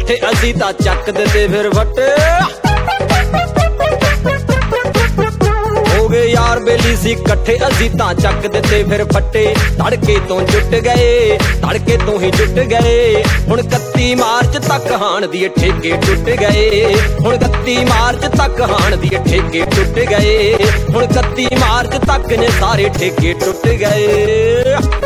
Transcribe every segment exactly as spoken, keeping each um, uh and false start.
कट्ठे असी तां चक दिते फिर फट्टे। हो गए यार बेली सी कट्ठे असी तां चक दिते फिर फट्टे। तड़के तो जुट गए तड़के तो ही जुट गए। हुण इकत्ती मार्च तक हाण दिए ठेके टुट गए। हुण इकत्ती मार्च तक हाण दिए ठेके टुट गए। हुण इकत्ती मार्च तक ने सारे ठेके टुट गए।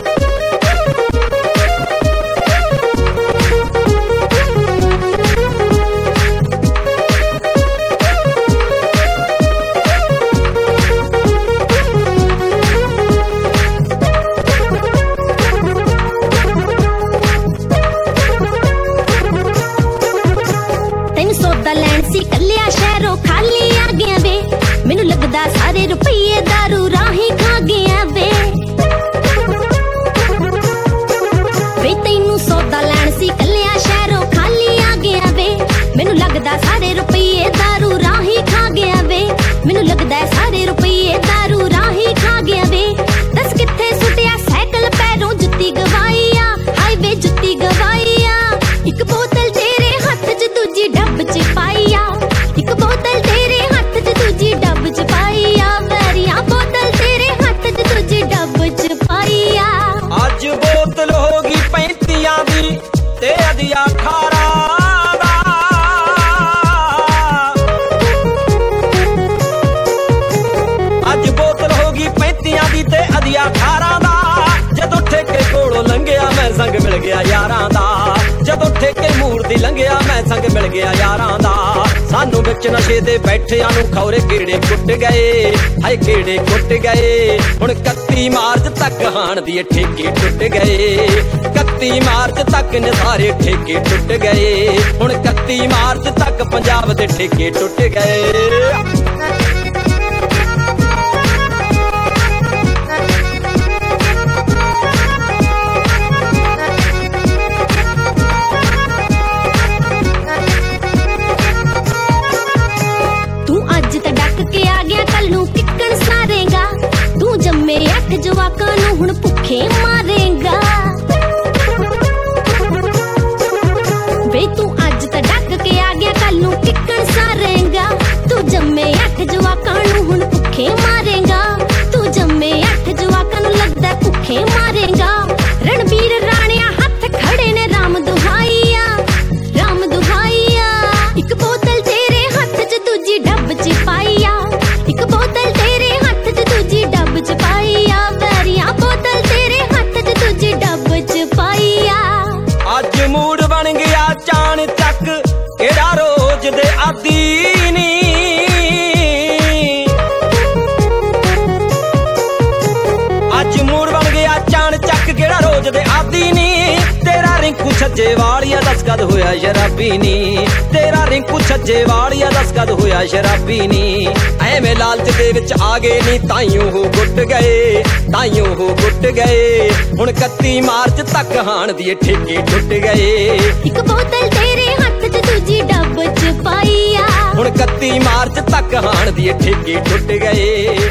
कलिया शहरों खाली आ गया वे। मैनू लगदा सारे रुपये दारू राही खा गया वे। वे तैनू सौदा लैण सी कलिया शहरों खाली आ गया वे। मैनू लगदा सारे रुपये दारू राही खा गया वे। मैनू लगदा सारे रुपये दारू राही खा गया वे। दस कित्थे सुटिया साइकिल पैरों जुत्ती गवाईया। हाय वे जुत्ती गवाईया। इक बोतल तेरे हत्थ च दूजी डब च पाईया। एक बोतल तेरे हत्थ च दूजी डब च पाईया। वैरिया बोतल तेरे हत्थ च दूजी डब च पाईया। अज बोतल होगी पैंतियां दी ते अदिया अठारां दा। अज बोतल होगी पैंतियां दी ते अदिया अठारां दा। जदों ठेके कोलों लंघिया मैं संग मिल गया यारां दा। जदों ठेके मूर दी लंघिया मैं संग मिल गया यारां दा। सानू विच नशे दे बैठियां नू खौरे केड़े कुट गए। हाय केड़े कुट गए। हुण इकत्ती मार्च तक हाण दिए ठेके टुट गए। इकत्ती मार्च तक ने सारे ठेके टुट गए। हुण इकत्ती मार्च तक पंजाब दे ठेके टुट गए। अठ जवाकां नूं हुण भुखे मारेगा। वे तू अज तां डक के आ गया कल नूं किक्कण सारेगा। तू जम्मे अठ जवाकां नूं हुण भुखे मारेगा। तू जम्मे अठ जवाकां नूं लगदा भुखे मारेगा। रणबीर राणिया हत्थ खड़े ने राम दुहाईया राम दुहाईया। इक बोतल तेरे हत्थ च दूजी डब च पाईया। इक बोतल तेरे हत्थ च दूजी डब च पाईया। बोतल तेरे हत्थ च दूजी डब च पाईया। अज मूड बन गया चाण चक केड़ा रोज दे आदी नी। अज मूड बन गया चाण चक केड़ा रोज दे आदी नी। तेरा रिंकू छज्जे वालिया दस कद होया शराबी नी। तेरा रिंकू छज्जे वालिया दस कद होया शराबी नी। एवें लालच दे विच आ गए नी ताइयों हो गुट गए ताइयों हो गुट गए। हुण इकत्ती मार्च तक हाण दिए ठेके टुट गए। एक बोतल तेरे हत्थ च दूजी डब च पाईया। हुण इकत्ती मार्च तक हाण दिए ठेके टुट गए।